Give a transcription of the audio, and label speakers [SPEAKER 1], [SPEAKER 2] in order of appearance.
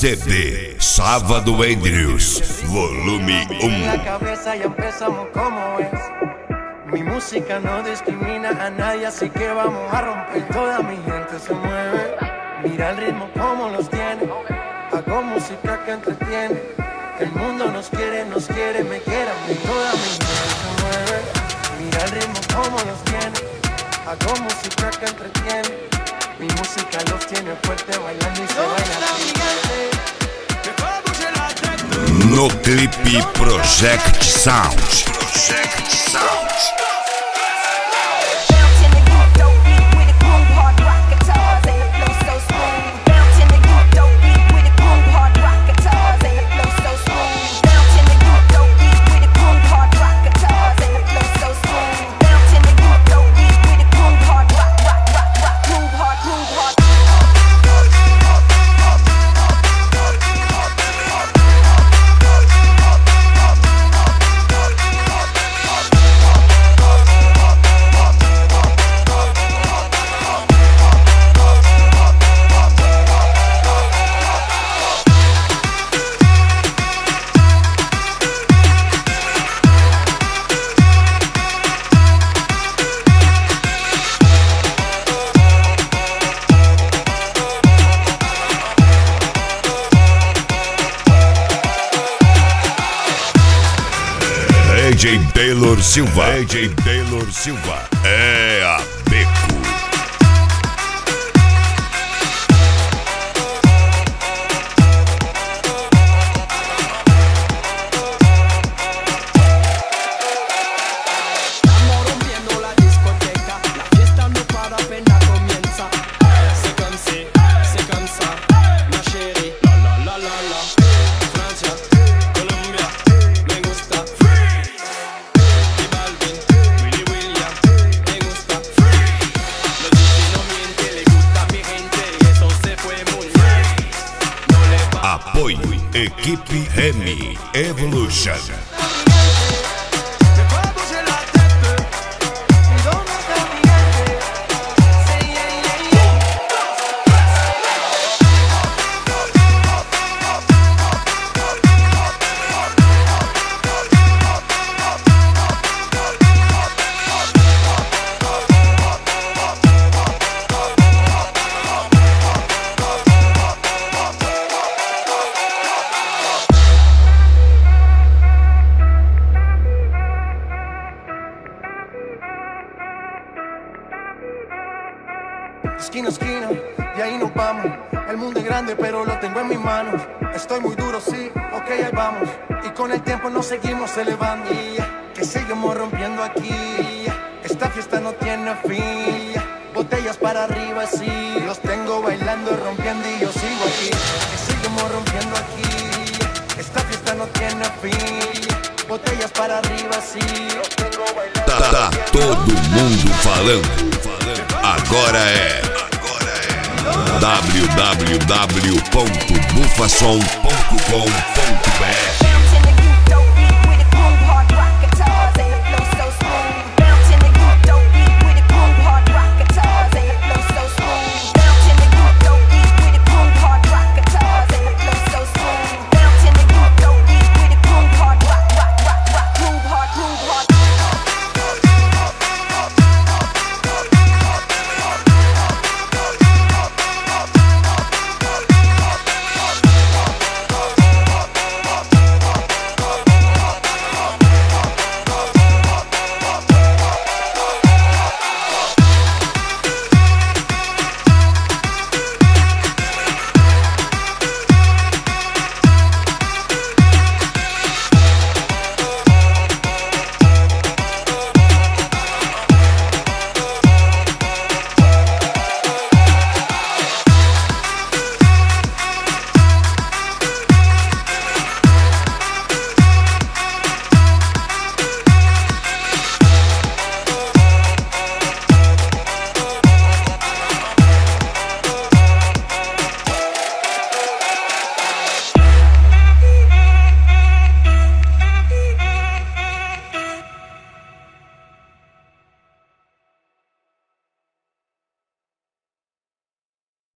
[SPEAKER 1] CD Sábado Andrews, volume 1.
[SPEAKER 2] En la cabeza ya empezamos como es. Mi música no discrimina a nadie, así que vamos a romper. Toda mi gente se mueve. Mira el ritmo como los tiene. Hago música que entretiene. El mundo nos quiere, me quiere a mí. Toda mi gente se mueve. Mira el ritmo como los tiene. Hago música que entretiene. Mi música los tiene fuerte bailando y se baila así.
[SPEAKER 1] No clipe Project Sound. AJ Taylor Silva é a Beco. Apoio Equipe Remy Evolution.
[SPEAKER 2] Esquina a esquina, y ahí nos vamos. El mundo es grande, pero lo tengo en mis manos. Estoy muy duro, sí, ok, ahí vamos. Y con el tiempo nos seguimos elevando. Que seguimos rompiendo aquí. Esta fiesta no tiene fin. Botellas para arriba, sí. Los tengo bailando, rompiendo y yo sigo aquí. Que seguimos rompiendo aquí. Esta fiesta no tiene fin. Botellas para arriba, sí. Los tengo bailando.
[SPEAKER 1] Tá todo mundo falando. Agora é www.bufasom.com.br